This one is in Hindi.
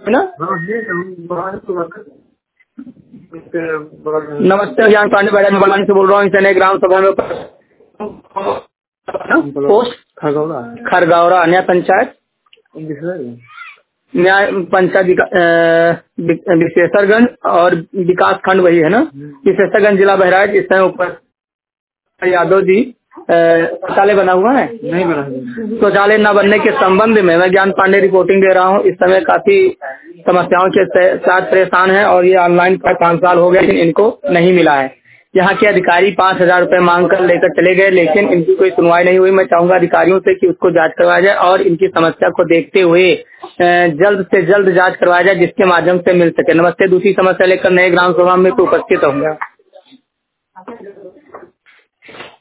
है ना? नमस्ते, ज्ञान पांडे बड़ानी से बोल रहा हूँ। इस नए ग्राम सभा में पोस्ट खरगौरा न्याय पंचायत विशेषरगंज और विकास खंड वही है ना? विशेषरगंज जिला बहराइच। इस समय ऊपर यादव जी शौचालय बना हुआ है? नहीं बना है। शौचालय न बनने के संबंध में मैं ज्ञान पांडे रिपोर्टिंग दे रहा हूँ। इस समय काफी समस्याओं के साथ परेशान है और ये ऑनलाइन का 5 साल हो गया लेकिन इनको नहीं मिला है। यहाँ के अधिकारी 5,000 रुपए मांग कर लेकर चले गए लेकिन इनकी कोई सुनवाई नहीं हुई। मैं चाहूंगा अधिकारियों से कि उसको जांच करवाया जाए और इनकी समस्या को देखते हुए जल्द से जल्द जांच करवाया जाए जिसके माध्यम से मिल सके। नमस्ते, दूसरी समस्या लेकर नए ग्राम सभा में उपस्थित होंगे।